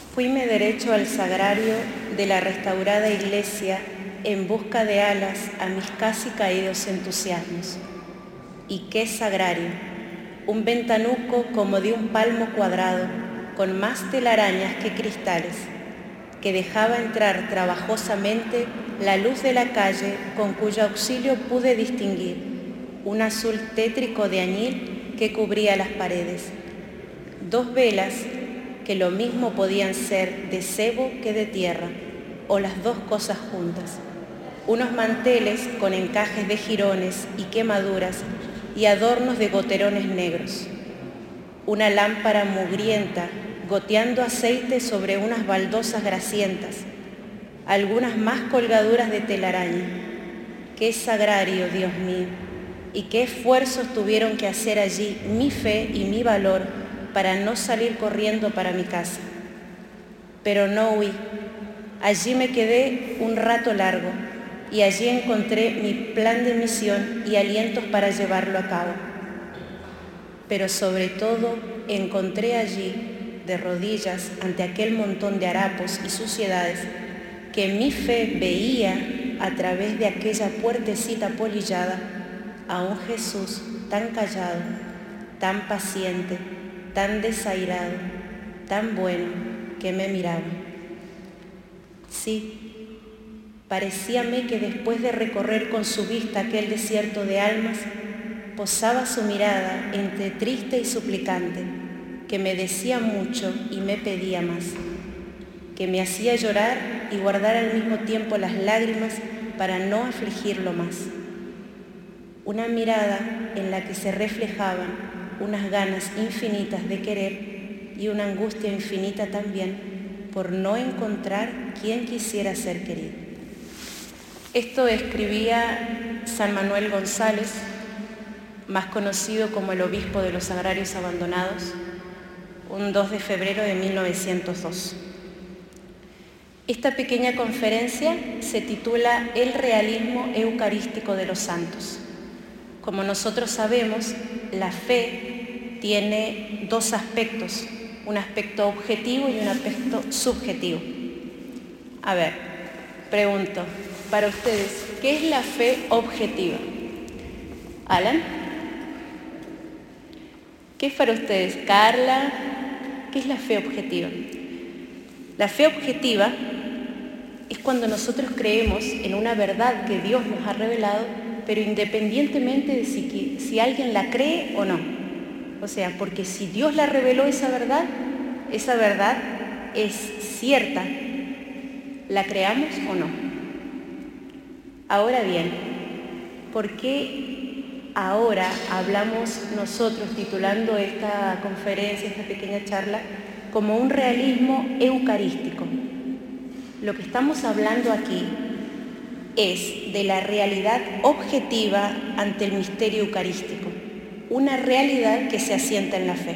Fuime derecho al sagrario de la restaurada iglesia en busca de alas a mis casi caídos entusiasmos. ¿Y qué sagrario? Un ventanuco como de un palmo cuadrado, con más telarañas que cristales, que dejaba entrar trabajosamente la luz de la calle, con cuyo auxilio pude distinguir un azul tétrico de añil que cubría las paredes, dos velas que lo mismo podían ser de sebo que de tierra, o las dos cosas juntas, unos manteles con encajes de jirones y quemaduras y adornos de goterones negros, una lámpara mugrienta goteando aceite sobre unas baldosas grasientas, algunas más colgaduras de telaraña. ¡Qué sagrario, Dios mío! Y qué esfuerzos tuvieron que hacer allí mi fe y mi valor para no salir corriendo para mi casa. Pero no huí. Allí me quedé un rato largo y allí encontré mi plan de misión y alientos para llevarlo a cabo. Pero sobre todo encontré allí, de rodillas ante aquel montón de harapos y suciedades, que mi fe veía a través de aquella puertecita polillada a un Jesús tan callado, tan paciente, tan desairado, tan bueno, que me miraba. Sí, parecíame que después de recorrer con su vista aquel desierto de almas, posaba su mirada entre triste y suplicante, que me decía mucho y me pedía más, que me hacía llorar y guardar al mismo tiempo las lágrimas para no afligirlo más. Una mirada en la que se reflejaban unas ganas infinitas de querer y una angustia infinita también por no encontrar quien quisiera ser querido. Esto escribía San Manuel González, más conocido como el obispo de los Sagrarios Abandonados, un 2 de febrero de 1902. Esta pequeña conferencia se titula El realismo eucarístico de los santos. Como nosotros sabemos, la fe tiene dos aspectos, un aspecto objetivo y un aspecto subjetivo. A ver, pregunto, para ustedes, ¿qué es la fe objetiva? ¿Alan? ¿Qué es para ustedes? ¿Carla? ¿Qué es la fe objetiva? La fe objetiva es cuando nosotros creemos en una verdad que Dios nos ha revelado, pero independientemente de si alguien la cree o no. O sea, porque si Dios la reveló esa verdad es cierta, la creamos o no. Ahora bien, ¿por qué ahora hablamos nosotros, titulando esta conferencia, esta pequeña charla, como un realismo eucarístico? Lo que estamos hablando aquí es de la realidad objetiva ante el misterio eucarístico, una realidad que se asienta en la fe.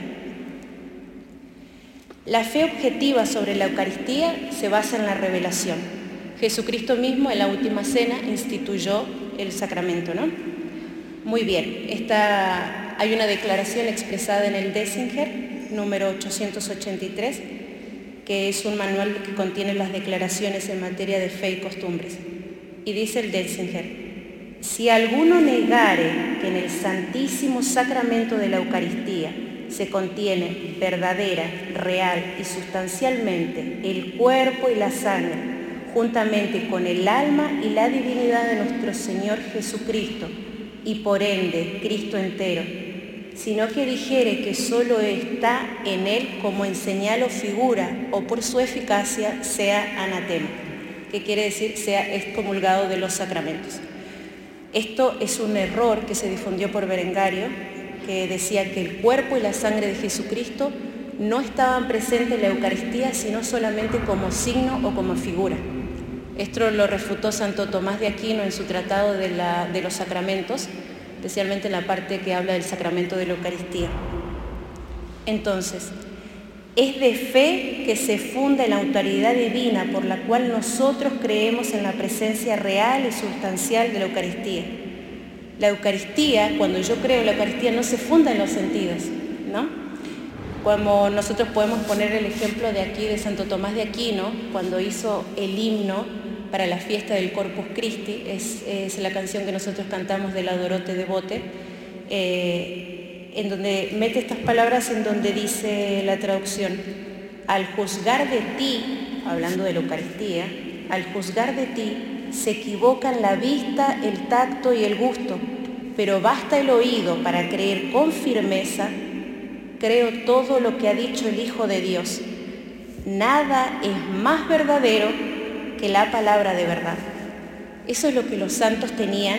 La fe objetiva sobre la Eucaristía se basa en la revelación. Jesucristo mismo en la última cena instituyó el sacramento, ¿no? Muy bien, hay una declaración expresada en el Denzinger, número 883, que es un manual que contiene las declaraciones en materia de fe y costumbres. Y dice el Denzinger: si alguno negare que en el santísimo sacramento de la Eucaristía se contiene verdadera, real y sustancialmente el cuerpo y la sangre, juntamente con el alma y la divinidad de nuestro Señor Jesucristo, y por ende Cristo entero, sino que dijere que solo está en él como en señal o figura, o por su eficacia sea anatema, que quiere decir sea excomulgado de los sacramentos. Esto es un error que se difundió por Berengario, que decía que el cuerpo y la sangre de Jesucristo no estaban presentes en la Eucaristía, sino solamente como signo o como figura. Esto lo refutó Santo Tomás de Aquino en su tratado de los sacramentos, especialmente en la parte que habla del sacramento de la Eucaristía. Entonces, es de fe que se funda en la autoridad divina por la cual nosotros creemos en la presencia real y sustancial de la Eucaristía. La Eucaristía, cuando yo creo en la Eucaristía, no se funda en los sentidos, ¿no? Como nosotros podemos poner el ejemplo de aquí de Santo Tomás de Aquino, cuando hizo el himno para la fiesta del Corpus Christi, es la canción que nosotros cantamos de la Dorote Devote, en donde mete estas palabras en donde dice la traducción: al juzgar de ti, hablando de la Eucaristía, al juzgar de ti se equivocan la vista, el tacto y el gusto, pero basta el oído para creer con firmeza. Creo todo lo que ha dicho el Hijo de Dios. Nada es más verdadero que la palabra de verdad. Eso es lo que los santos tenían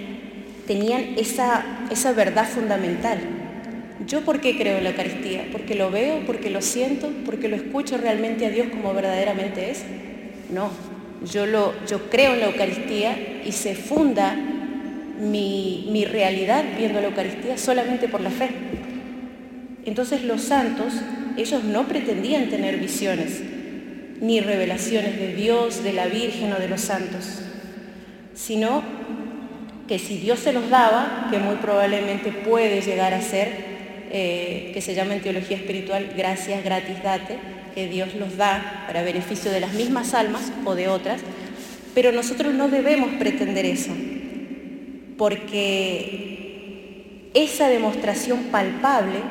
esa verdad fundamental. ¿Yo por qué creo en la Eucaristía? ¿Porque lo veo? ¿Porque lo siento? ¿Porque lo escucho realmente a Dios como verdaderamente es? No, yo creo en la Eucaristía y se funda mi realidad viendo la Eucaristía solamente por la fe. Entonces los santos, ellos no pretendían tener visiones, ni revelaciones de Dios, de la Virgen o de los santos, sino que si Dios se los daba, que muy probablemente puede llegar a ser, que se llama en teología espiritual gracias gratis date, que Dios los da para beneficio de las mismas almas o de otras, pero nosotros no debemos pretender eso, porque esa demostración palpable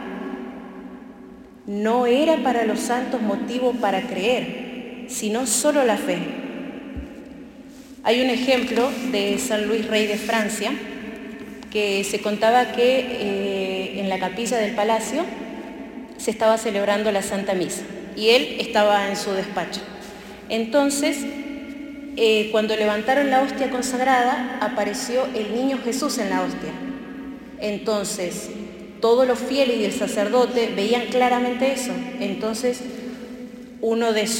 no era para los santos motivo para creer, sino solo la fe. Hay un ejemplo de San Luis Rey de Francia, que se contaba que en la capilla del palacio se estaba celebrando la Santa Misa y él estaba en su despacho. Entonces, cuando levantaron la hostia consagrada, apareció el niño Jesús en la hostia. Entonces, todos los fieles y el sacerdote veían claramente eso. Entonces, uno de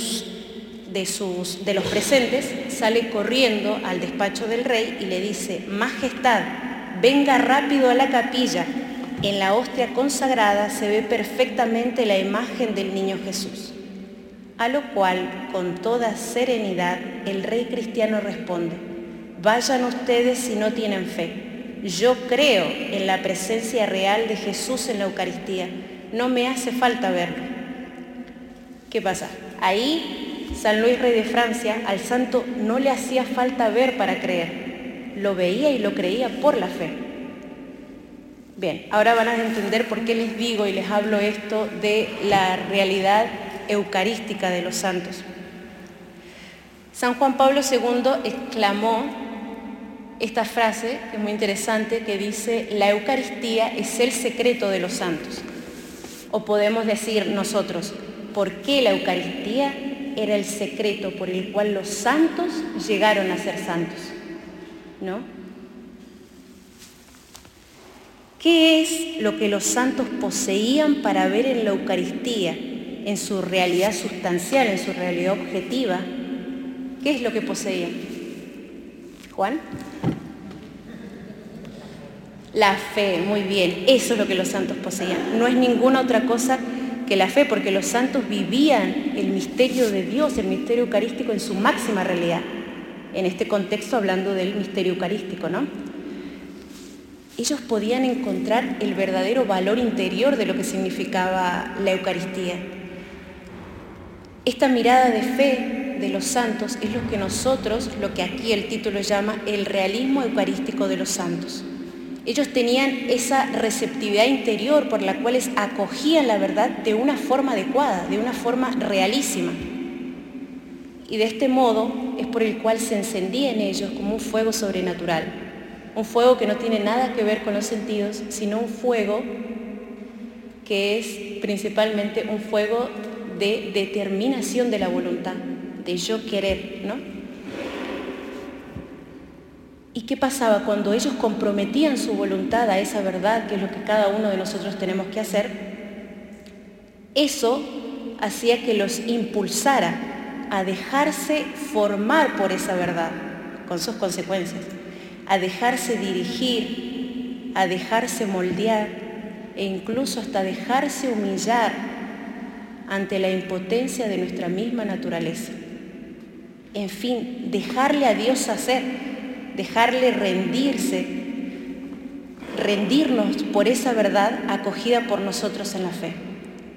los presentes sale corriendo al despacho del rey y le dice: Majestad, venga rápido a la capilla. En la hostia consagrada se ve perfectamente la imagen del niño Jesús. A lo cual, con toda serenidad, el rey cristiano responde: vayan ustedes si no tienen fe. Yo creo en la presencia real de Jesús en la Eucaristía. No me hace falta verlo. ¿Qué pasa? Ahí San Luis Rey de Francia, al santo no le hacía falta ver para creer. Lo veía y lo creía por la fe. Bien, ahora van a entender por qué les digo y les hablo esto de la realidad eucarística de los santos. San Juan Pablo II exclamó esta frase, que es muy interesante, que dice: la Eucaristía es el secreto de los santos. O podemos decir nosotros: ¿por qué la Eucaristía era el secreto por el cual los santos llegaron a ser santos? ¿No? ¿Qué es lo que los santos poseían para ver en la Eucaristía, en su realidad sustancial, en su realidad objetiva? ¿Qué es lo que poseían? ¿Juan? La fe, muy bien, eso es lo que los santos poseían. No es ninguna otra cosa que la fe, porque los santos vivían el misterio de Dios, el misterio eucarístico en su máxima realidad. En este contexto hablando del misterio eucarístico, ¿no? Ellos podían encontrar el verdadero valor interior de lo que significaba la Eucaristía. Esta mirada de fe de los santos es lo que nosotros, lo que aquí el título llama el realismo eucarístico de los santos. Ellos tenían esa receptividad interior por la cual acogían la verdad de una forma adecuada, de una forma realísima. Y de este modo es por el cual se encendía en ellos como un fuego sobrenatural. Un fuego que no tiene nada que ver con los sentidos, sino un fuego que es principalmente un fuego de determinación de la voluntad, de yo querer, ¿no? ¿Y qué pasaba cuando ellos comprometían su voluntad a esa verdad, que es lo que cada uno de nosotros tenemos que hacer? Eso hacía que los impulsara a dejarse formar por esa verdad, con sus consecuencias, a dejarse dirigir, a dejarse moldear e incluso hasta dejarse humillar ante la impotencia de nuestra misma naturaleza. En fin, dejarle a Dios hacer, dejarle rendirnos por esa verdad acogida por nosotros en la fe.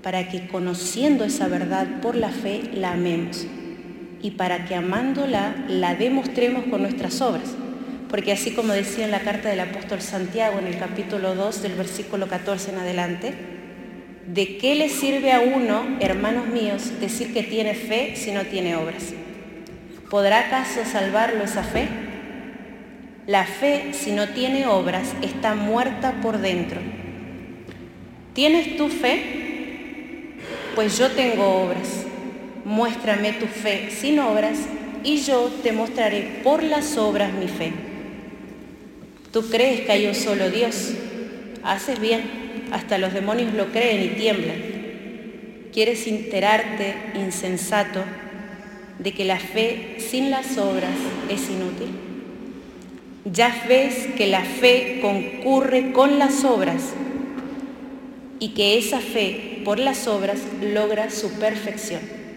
para que conociendo esa verdad por la fe la amemos y para que amándola la demostremos con nuestras obras. Porque así como decía en la carta del apóstol Santiago en el capítulo 2 del versículo 14 en adelante, ¿de qué le sirve a uno, hermanos míos, decir que tiene fe si no tiene obras? ¿Podrá acaso salvarlo esa fe? La fe, si no tiene obras, está muerta por dentro. ¿Tienes tu fe? Pues yo tengo obras. Muéstrame tu fe sin obras y yo te mostraré por las obras mi fe. ¿Tú crees que hay un solo Dios? Haces bien, hasta los demonios lo creen y tiemblan. ¿Quieres enterarte, insensato, de que la fe sin las obras es inútil? Ya ves que la fe concurre con las obras y que esa fe por las obras logra su perfección.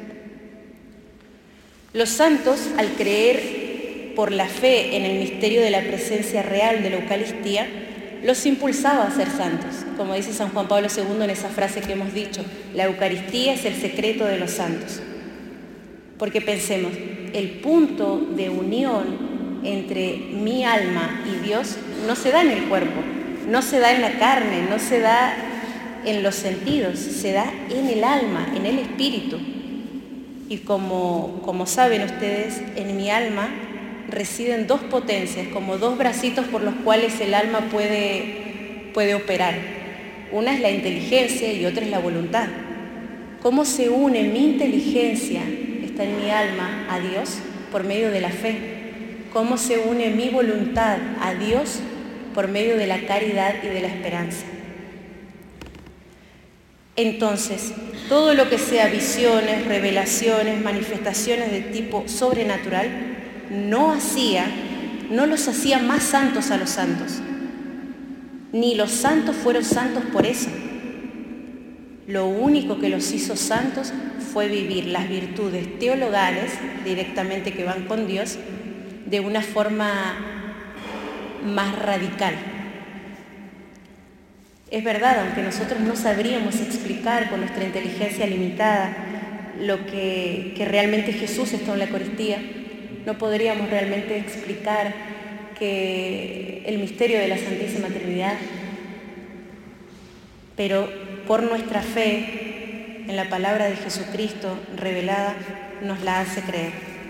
Los santos, al creer por la fe en el misterio de la presencia real de la Eucaristía, los impulsaba a ser santos. Como dice San Juan Pablo II en esa frase que hemos dicho, la Eucaristía es el secreto de los santos. Porque pensemos, el punto de unión entre mi alma y Dios no se da en el cuerpo, no se da en la carne, no se da en los sentidos, se da en el alma, en el espíritu. Y como saben ustedes, en mi alma residen dos potencias, como dos bracitos por los cuales el alma puede operar. Una es la inteligencia y otra es la voluntad. ¿Cómo se une mi inteligencia, está en mi alma, a Dios? Por medio de la fe. ¿Cómo se une mi voluntad a Dios? Por medio de la caridad y de la esperanza. Entonces, todo lo que sea visiones, revelaciones, manifestaciones de tipo sobrenatural, no los hacía más santos a los santos. Ni los santos fueron santos por eso. Lo único que los hizo santos fue vivir las virtudes teologales, directamente que van con Dios, de una forma más radical. Es verdad, aunque nosotros no sabríamos explicar con nuestra inteligencia limitada lo que realmente Jesús está en la Eucaristía, no podríamos realmente explicar que el misterio de la Santísima Trinidad, pero por nuestra fe en la palabra de Jesucristo revelada nos la hace creer.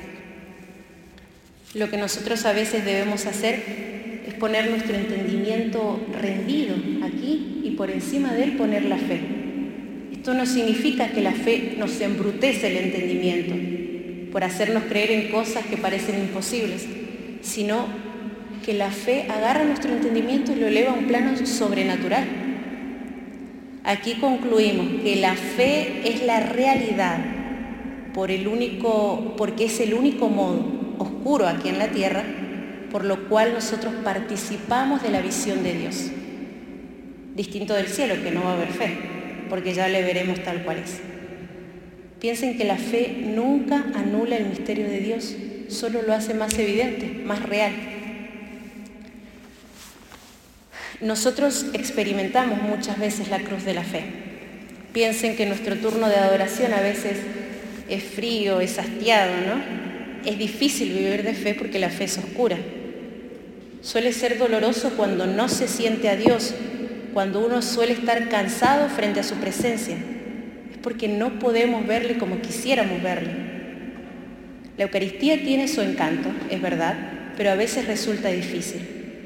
Lo que nosotros a veces debemos hacer es poner nuestro entendimiento rendido aquí y por encima de él poner la fe. Esto no significa que la fe nos embrutece el entendimiento por hacernos creer en cosas que parecen imposibles, sino que la fe agarra nuestro entendimiento y lo eleva a un plano sobrenatural. Aquí concluimos que la fe es la realidad porque es el único modo oscuro aquí en la tierra, por lo cual nosotros participamos de la visión de Dios. Distinto del cielo, que no va a haber fe, porque ya le veremos tal cual es. Piensen que la fe nunca anula el misterio de Dios, solo lo hace más evidente, más real. Nosotros experimentamos muchas veces la cruz de la fe. Piensen que nuestro turno de adoración a veces es frío, es hastiado, ¿no? Es difícil vivir de fe porque la fe es oscura. Suele ser doloroso cuando no se siente a Dios, cuando uno suele estar cansado frente a su presencia. Es porque no podemos verle como quisiéramos verle. La Eucaristía tiene su encanto, es verdad, pero a veces resulta difícil.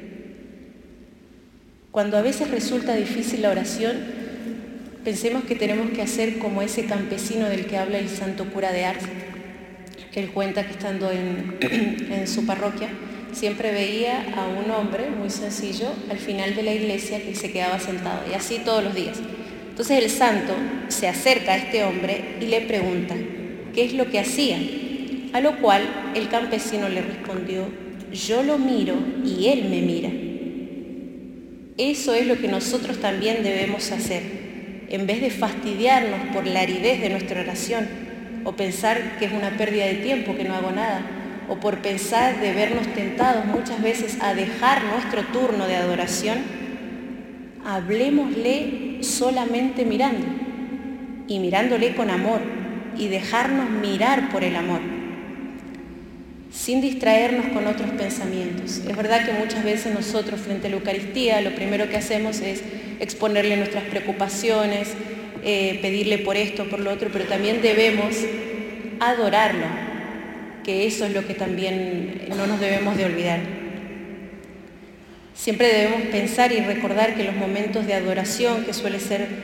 Cuando a veces resulta difícil la oración, pensemos que tenemos que hacer como ese campesino del que habla el santo cura de Ars. Él cuenta que estando en su parroquia, siempre veía a un hombre muy sencillo al final de la iglesia que se quedaba sentado, y así todos los días. Entonces el santo se acerca a este hombre y le pregunta qué es lo que hacía, a lo cual el campesino le respondió: yo lo miro y él me mira. Eso es lo que nosotros también debemos hacer. En vez de fastidiarnos por la aridez de nuestra oración, o pensar que es una pérdida de tiempo, que no hago nada, o por pensar de vernos tentados muchas veces a dejar nuestro turno de adoración, hablémosle solamente mirando. y mirándole con amor y dejarnos mirar por el amor, sin distraernos con otros pensamientos. Es verdad que muchas veces nosotros frente a la Eucaristía lo primero que hacemos es exponerle nuestras preocupaciones, pedirle por esto, por lo otro, pero también debemos adorarlo, que eso es lo que también no nos debemos de olvidar. Siempre debemos pensar y recordar que los momentos de adoración, que suele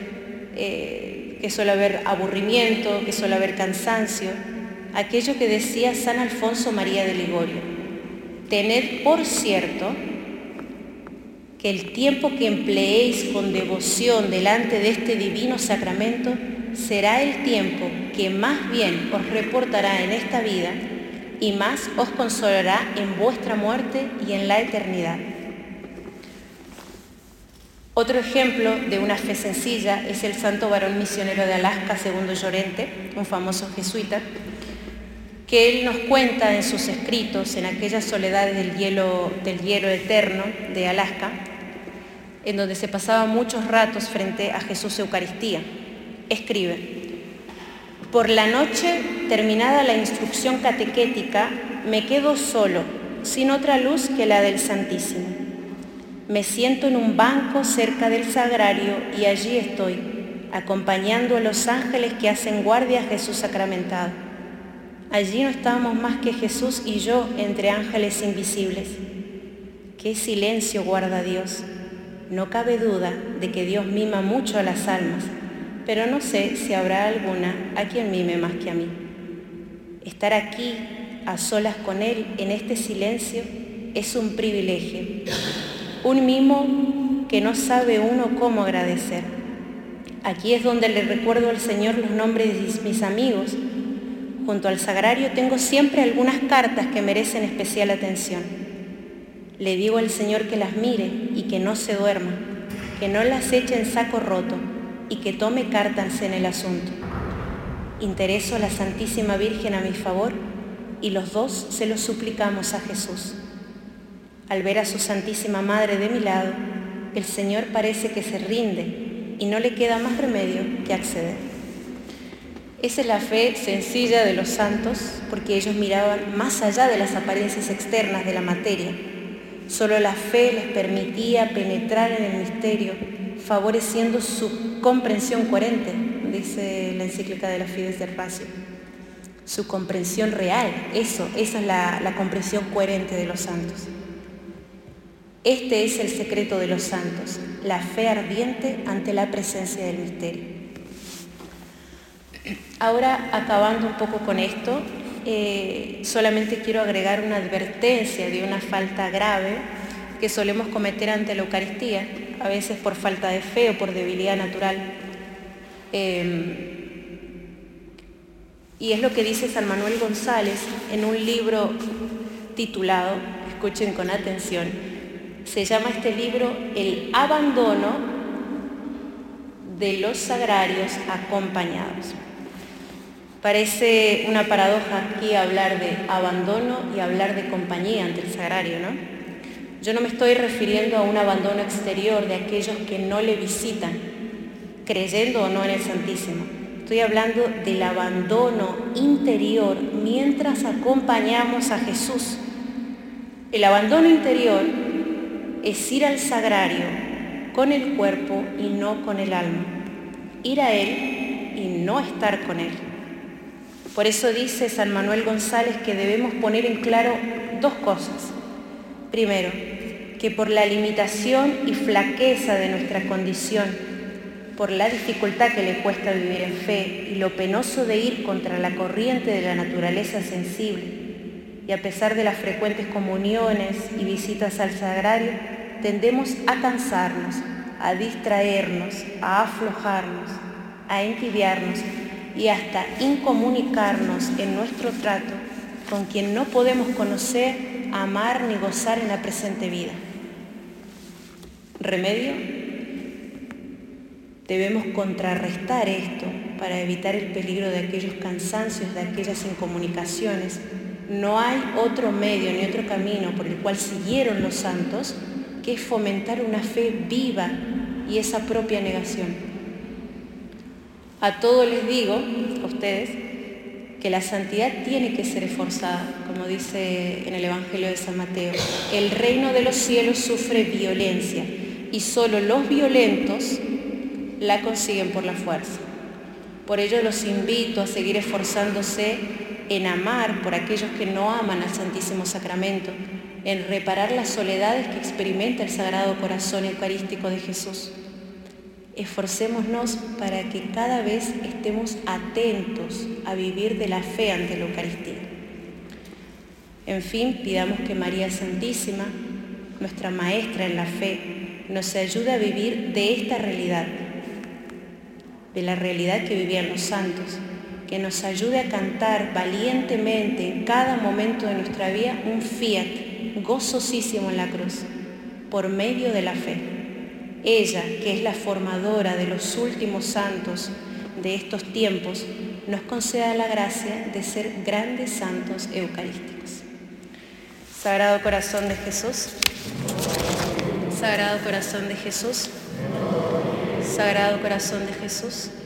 haber aburrimiento, que suele haber cansancio, aquello que decía San Alfonso María de Ligorio: tened por cierto que el tiempo que empleéis con devoción delante de este divino sacramento será el tiempo que más bien os reportará en esta vida y más os consolará en vuestra muerte y en la eternidad. Otro ejemplo de una fe sencilla es el santo varón misionero de Alaska, Segundo Llorente, un famoso jesuita, que él nos cuenta en sus escritos, en aquellas soledades del hielo eterno de Alaska, en donde se pasaba muchos ratos frente a Jesús Eucaristía. Escribe: por la noche, terminada la instrucción catequética, me quedo solo, sin otra luz que la del Santísimo. Me siento en un banco cerca del sagrario y allí estoy, acompañando a los ángeles que hacen guardia a Jesús sacramentado. Allí no estábamos más que Jesús y yo entre ángeles invisibles. ¡Qué silencio guarda Dios! No cabe duda de que Dios mima mucho a las almas, pero no sé si habrá alguna a quien mime más que a mí. Estar aquí, a solas con Él, en este silencio, es un privilegio. Un mimo que no sabe uno cómo agradecer. Aquí es donde le recuerdo al Señor los nombres de mis amigos. Junto al sagrario tengo siempre algunas cartas que merecen especial atención. Le digo al Señor que las mire y que no se duerma, que no las eche en saco roto y que tome cartas en el asunto. Intereso a la Santísima Virgen a mi favor y los dos se lo suplicamos a Jesús. Al ver a su Santísima Madre de mi lado, el Señor parece que se rinde y no le queda más remedio que acceder. Esa es la fe sencilla de los santos, porque ellos miraban más allá de las apariencias externas de la materia. Solo la fe les permitía penetrar en el misterio, favoreciendo su comprensión coherente, dice la encíclica de la Fides et Ratio. Su comprensión real, esa es la comprensión coherente de los santos. Este es el secreto de los santos, la fe ardiente ante la presencia del misterio. Ahora, acabando un poco con esto, solamente quiero agregar una advertencia de una falta grave que solemos cometer ante la Eucaristía, a veces por falta de fe o por debilidad natural. Y es lo que dice San Manuel González en un libro titulado, escuchen con atención, se llama este libro El abandono de los sagrarios acompañados. Parece una paradoja aquí hablar de abandono y hablar de compañía ante el sagrario, ¿no? Yo no me estoy refiriendo a un abandono exterior de aquellos que no le visitan, creyendo o no en el Santísimo. Estoy hablando del abandono interior mientras acompañamos a Jesús. El abandono interior es ir al sagrario con el cuerpo y no con el alma. Ir a Él y no estar con Él. Por eso dice San Manuel González que debemos poner en claro dos cosas. Primero, que por la limitación y flaqueza de nuestra condición, por la dificultad que le cuesta vivir en fe y lo penoso de ir contra la corriente de la naturaleza sensible, y a pesar de las frecuentes comuniones y visitas al sagrario, tendemos a cansarnos, a distraernos, a aflojarnos, a entibiarnos y hasta incomunicarnos en nuestro trato con quien no podemos conocer, amar ni gozar en la presente vida. ¿Remedio? Debemos contrarrestar esto para evitar el peligro de aquellos cansancios, de aquellas incomunicaciones. No hay otro medio ni otro camino por el cual siguieron los santos que es fomentar una fe viva y esa propia negación. A todos les digo, a ustedes, que la santidad tiene que ser esforzada, como dice en el Evangelio de San Mateo. El reino de los cielos sufre violencia y solo los violentos la consiguen por la fuerza. Por ello los invito a seguir esforzándose en amar por aquellos que no aman al Santísimo Sacramento, en reparar las soledades que experimenta el Sagrado Corazón Eucarístico de Jesús. Esforcémonos para que cada vez estemos atentos a vivir de la fe ante la Eucaristía. En fin, pidamos que María Santísima, nuestra maestra en la fe, nos ayude a vivir de esta realidad, de la realidad que vivían los santos, que nos ayude a cantar valientemente en cada momento de nuestra vida un fiat gozosísimo en la cruz, por medio de la fe. Ella, que es la formadora de los últimos santos de estos tiempos, nos conceda la gracia de ser grandes santos eucarísticos. Sagrado Corazón de Jesús, Sagrado Corazón de Jesús, Sagrado Corazón de Jesús.